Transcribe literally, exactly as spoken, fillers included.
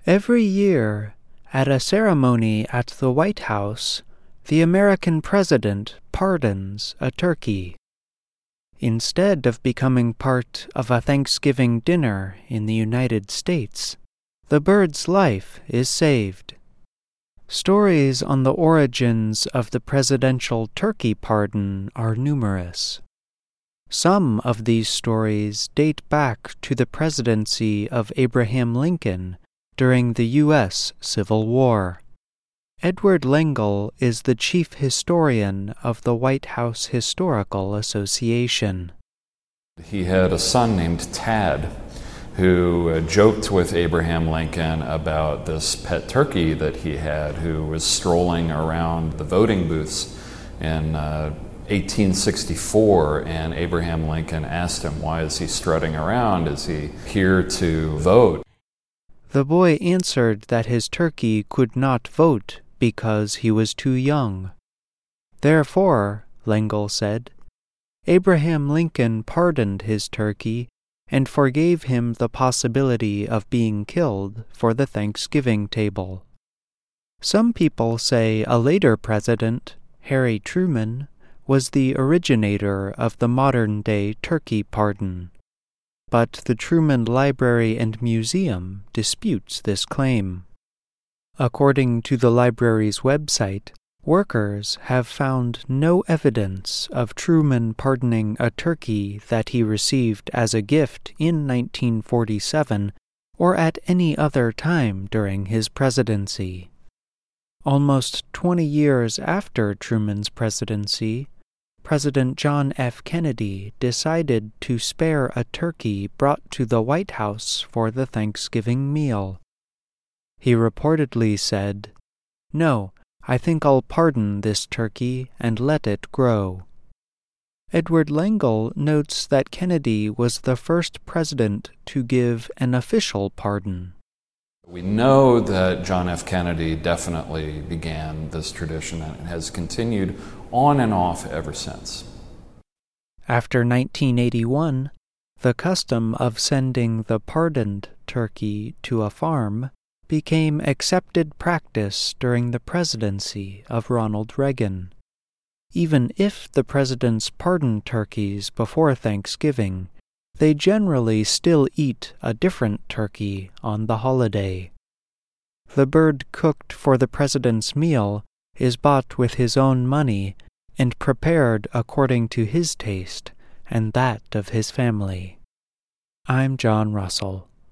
Every year, at a ceremony at the White House, the American president pardons a turkey. Instead of becoming part of a Thanksgiving dinner in the United States, the bird's life is saved. Stories on the origins of the presidential turkey pardon are numerous. Some of these stories date back to the presidency of Abraham Lincoln during the U S Civil War. Edward Lengel is the chief historian of the White House Historical Association. He had a son named Tad who uh, joked with Abraham Lincoln about this pet turkey that he had, who was strolling around the voting booths in uh, eighteen sixty-four, and Abraham Lincoln asked him, why is he strutting around? Is he here to vote? The boy answered that his turkey could not vote because he was too young. Therefore, Lengel said, Abraham Lincoln pardoned his turkey and forgave him the possibility of being killed for the Thanksgiving table. Some people say a later president, Harry Truman, was the originator of the modern-day turkey pardon, but the Truman Library and Museum disputes this claim. According to the library's website, workers have found no evidence of Truman pardoning a turkey that he received as a gift in nineteen forty-seven or at any other time during his presidency. Almost twenty years after Truman's presidency, President John F. Kennedy decided to spare a turkey brought to the White House for the Thanksgiving meal. He reportedly said, "No, I think I'll pardon this turkey and let it grow." Edward Lengel notes that Kennedy was the first president to give an official pardon. We know that John F. Kennedy definitely began this tradition and has continued on and off ever since. After nineteen eighty-one, the custom of sending the pardoned turkey to a farm became accepted practice during the presidency of Ronald Reagan. Even if the presidents pardon turkeys before Thanksgiving, they generally still eat a different turkey on the holiday. The bird cooked for the president's meal is bought with his own money and prepared according to his taste and that of his family. I'm John Russell.